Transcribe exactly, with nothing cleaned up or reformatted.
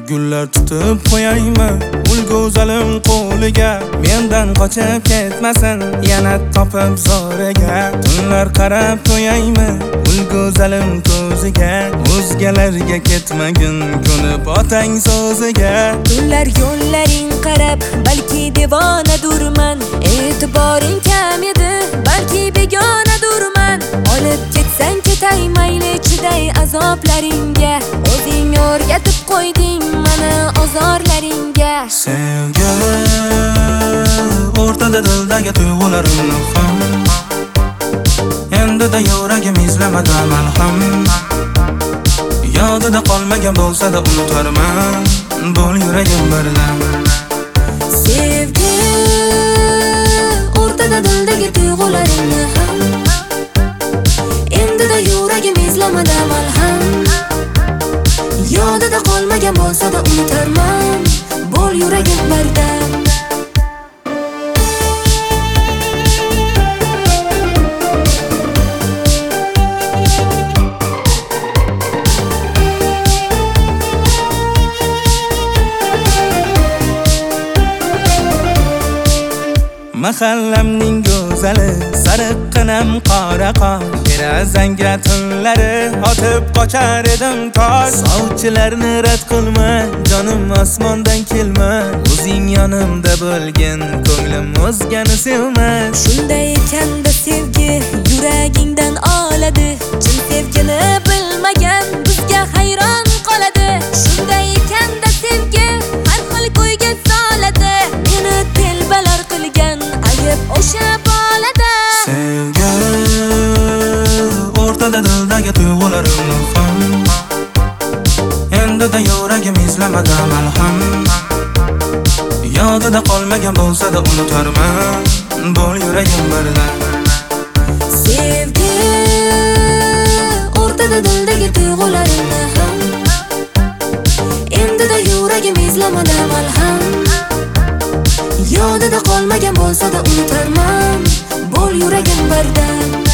Gullar tutib qo'yaymi ul go'zalim qo'liga, mendan qochib ketmasin yana topib zo'riga. Tunlar qarab qo'yaymi ul go'zalim ko'ziga, o'zgalarga ketmagin ko'nib otang so'ziga. Tunlar yo'llaring qarab balki devonadurman, e'tiboring kam edi balki begonadurman. Olib ketsang ketay mayli chiday azoblaringga, o'zing o'rgatib qo'yding mana ozorlaringga. Sevgi o'rtada dildagi tuyg'ularimni ham, endi-da yuragim izlamada malham. Yodida qolmagan bo'lsa-da unutarman, bo'l yuragim birdan. Sevgi o'rtada dildagi tuyg'ularimni ham, endi-da yuragim izlamada malham. Yodida qolmagan bo'lsa-da unutarman, bo'l yuragim birdan. Mahallamning go'zali sariqqinam qora qor, derazangga tunlari otib qochar edim tosh. Sovchilarni rad qilma, jonim osmondan kelma, o'zing yonimda bo'lgin, ko'nglim o'zgani sevmas. Shunday ekanda sevgi yuragingdan oladi, chin sevgini bilmagan bizga hayron qoladi. Shunday ekanda sevgi har xil ko'yga soladi, meni telbalar qilgan ayib o'sha bolada. Sevgi o'rtada dildagi tuyg'ularimni ham, endi-da yuragim izlamada malham. Yodida qolmagan bo'lsa-da unutarman, bo'l yuragim birdan. Sevgi o'rtada dildagi tuyg'ularimni ham, endi-da yuragim izlamada malham. Yodida qolmagan bo'lsa-da unutarman, bo'l yuragim birdan.